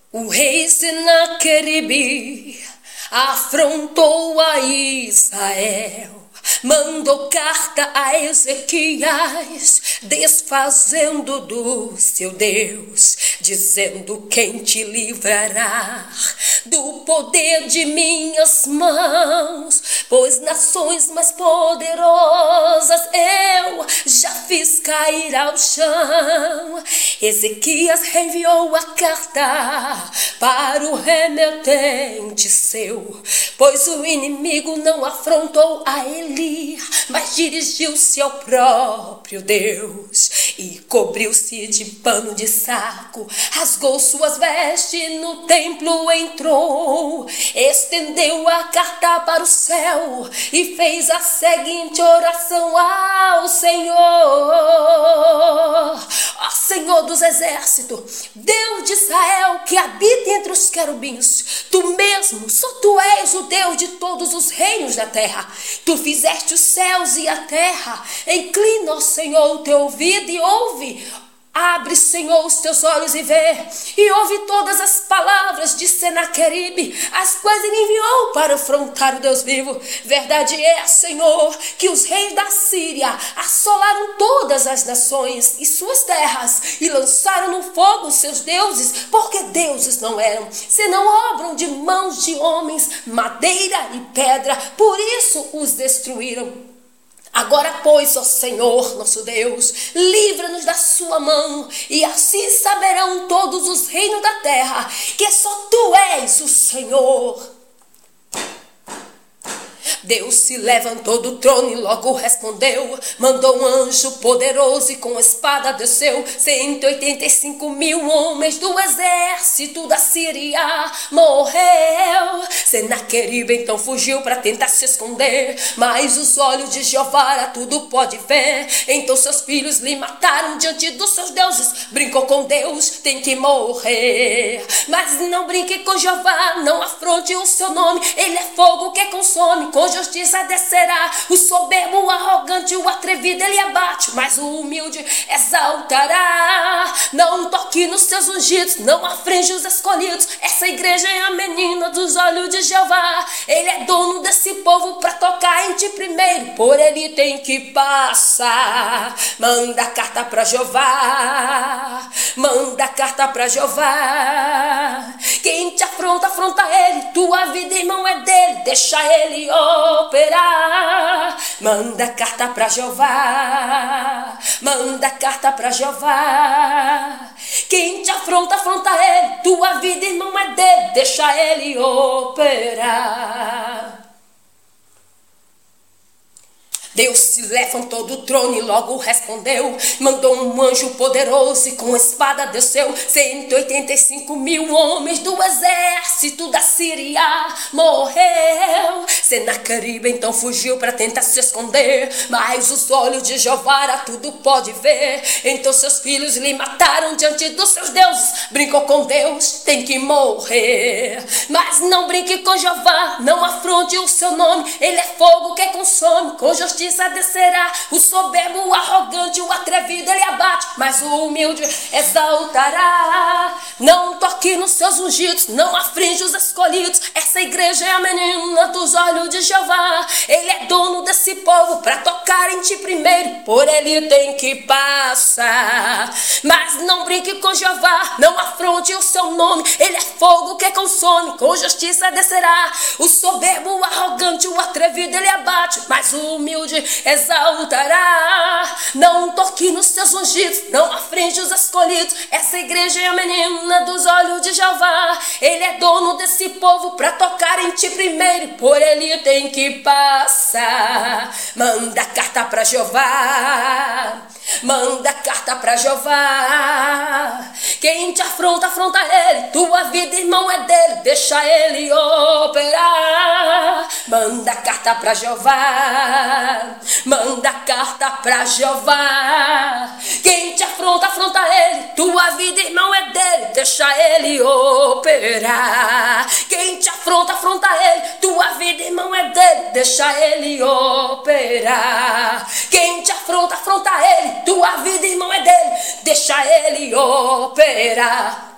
O rei Senaqueribe afrontou a Israel, mandou carta a Ezequias, desfazendo do seu Deus, dizendo: quem te livrará do poder de minhas mãos? Pois nações mais poderosas eu já fiz cair ao chão. Ezequias reenviou a carta para o remetente seu, pois o inimigo não afrontou a ele, mas dirigiu-se ao próprio Deus e cobriu-se de pano de saco, rasgou suas vestes, no templo entrou, estendeu a carta para o céu e fez a seguinte oração ao Senhor: ó Senhor dos exércitos, Deus de Israel, que habita entre os querubins, tu mesmo, só tu és o Deus de todos os reinos da terra. Tu fizeste os céus e a terra. Inclina, ó Senhor, o teu ouvido e ouve. Abre, Senhor, os teus olhos e vê, e ouve todas as palavras de Senaqueribe, as quais ele enviou para afrontar o Deus vivo. Verdade é, Senhor, que os reis da Síria assolaram todas as nações e suas terras, e lançaram no fogo seus deuses, porque deuses não eram, senão obram de mãos de homens, madeira e pedra, por isso os destruíram. Agora, pois, ó Senhor, nosso Deus, livra-nos da sua mão, e assim saberão todos os reinos da terra que só tu és o Senhor. Deus se levantou do trono e logo respondeu, mandou um anjo poderoso e com espada desceu. 185 mil homens do exército da Síria morreu. Senaqueribe então fugiu para tentar se esconder, mas os olhos de Jeová a tudo pode ver. Então seus filhos lhe mataram diante dos seus deuses. Brincou com Deus, tem que morrer. Mas não brinque com Jeová, não afronte o seu nome. Ele é fogo que consome, com justiça descerá. O soberbo, o arrogante, o atrevido ele abate, mas o humilde exaltará. Não toque nos seus ungidos, não afringe os escolhidos. Essa igreja é a menina dos olhos de Jeová. Ele é dono desse povo para tocar em ti primeiro, por ele tem que passar. Manda carta para Jeová, manda carta para Jeová. Quem te afronta, afronta ele. Tua vida, irmão, é dele, deixa ele operar. Manda carta para Jeová, manda carta para Jeová. Quem te afronta, afronta ele. Tua vida, irmão, é dele, deixa ele operar. Deus se levantou do trono e logo respondeu, mandou um anjo poderoso e com espada desceu. 185 mil homens do exército da Síria morreu. Senaqueribe então fugiu para tentar se esconder, mas os olhos de Jeová a tudo pode ver. Então seus filhos lhe mataram diante dos seus deuses. Brincou com Deus, tem que morrer. Mas não brinque com Jeová, não afronte o seu nome. Ele é fogo que consome, com justiça descerá. O soberbo, o arrogante, o atrevido ele abate, mas o humilde exaltará. Não toque nos seus ungidos, não afringe os escolhidos. Essa igreja é a menina dos olhos de Jeová. Ele é dono desse povo para tocar em ti primeiro, por ele tem que passar. Mas não brinque com Jeová, não afronte o seu nome. Ele é fogo que consome, com justiça descerá. O soberbo, o arrogante, o atrevido ele abate, mas o humilde exaltará. Não toque nos seus ungidos, não afringe os escolhidos. Essa igreja é a menina dos olhos de Jeová. Ele é dono desse povo para tocar em ti primeiro, por ele tem que passar. Manda carta para Jeová, manda carta para Jeová. Quem te afronta, afronta ele. Tua vida, irmão, é dele, deixa ele operar. Manda carta para Jeová, manda carta para Jeová. Quem te afronta, afronta ele. Tua vida, irmão, é dele, deixa ele operar. Quem te afronta, afronta ele. Tua vida, irmão, é dele, deixa ele operar. Quem te afronta, afronta ele. Tua vida, irmão, é dele, deixa ele operar.